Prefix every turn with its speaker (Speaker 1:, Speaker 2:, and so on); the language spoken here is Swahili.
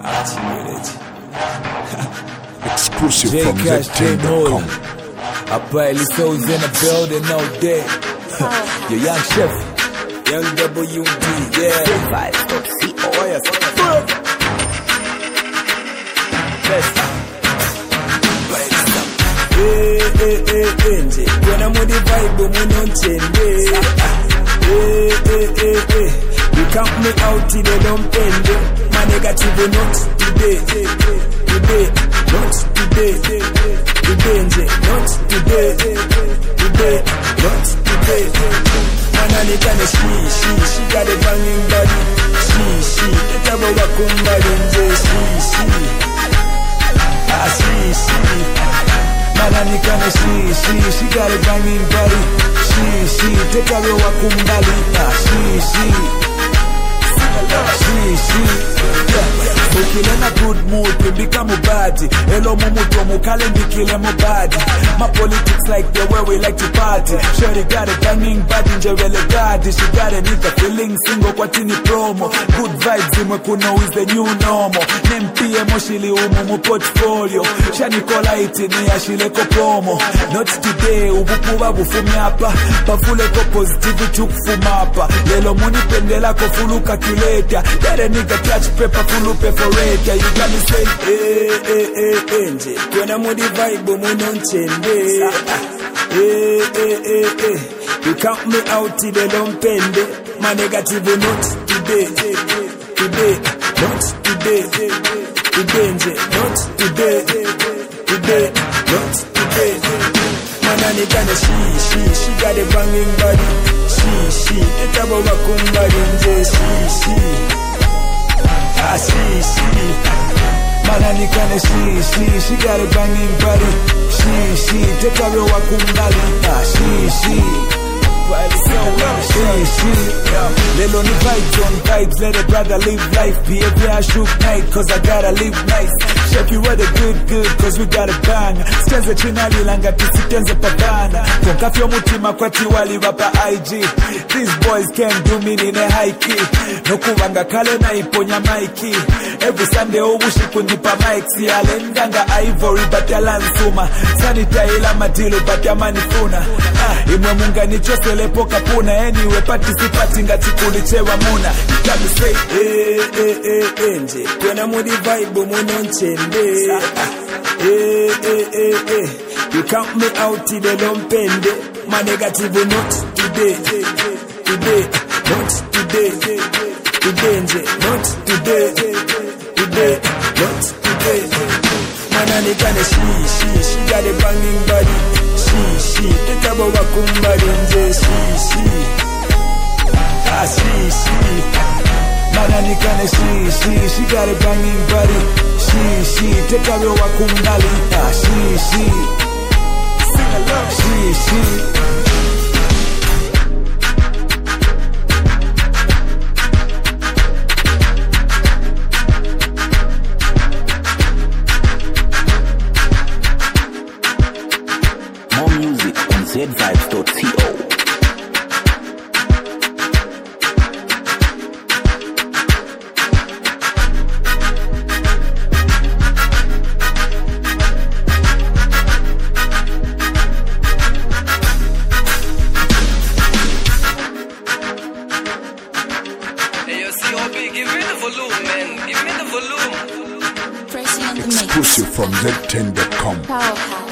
Speaker 1: Exclusive from Z10.com.
Speaker 2: Apparently Phil's in the building all day. Your young chef, young WD, yeah. Oh yes. Nje kwena mudi vibe munonchende. You count me out till they don't pende. My negative not today. Not today. Nje not today. Not today. Mananikane she got a banging body. She etabo wakumbali nje she. Mananikane she got a banging body. She etabo wakumbali she. Ukile na good mood, pembika mubadi. Elo mumuto mukale mbikile mubadi. My politics like the way we like to party. Shorty got a banging body, njewele gadi. She got a nigga feeling single kwa tini promo. Good vibes imwe kuno is the new normal. Nempie moshili mu portfolio. Shani kola iti ni ashile ko promo. Not today, ubukuba bufumi hapa. Pafule ko positivity kufumapa. Lelo muni pendela ko fulu calculator. Get a nigga catch paper fulu for it, you got me say, nje kwena mudi vibe munonchende. You count me out till they don't pende. My negative not today. Not today. Nje not today. Not today. Mananikane she got a banging body. She etabo wakumbali nje she. Mananikane she got a banging body. She take away wakumbali she. Lelo ni vibes on vibes, let a brother live life. Behavior I shoot night, cause I gotta live nice. Check you with a good, cause we got a bang. Stenze chinali langa tisitenze pabana. Konkafyo mutima kwa tiwali wapa IG. These boys can't do me nine high key. Nokuvanga kale na iponya maiki. Every Sunday obushi kundipa mic. Siyale nganga ivory but ya lansuma. Sanita ila madilu but ya manifuna. Imwe munga nichose lepo kapuna. Anyway participati ngati kulichewa muna. You got me say nje kwena mudi vibe munonchende. You count me out till they don't pende. My negative not today. Not today. Nje not today. Not today. Mananikane she got a banging body. She etabo wakumbali nje she. Mananikane she got a banging body. She take away wakumbali she.
Speaker 3: More music on Z-Vibes.co.
Speaker 4: Give me the volume, man. Give me the volume.
Speaker 1: Exclusive from Z10.com.
Speaker 5: Powerhouse.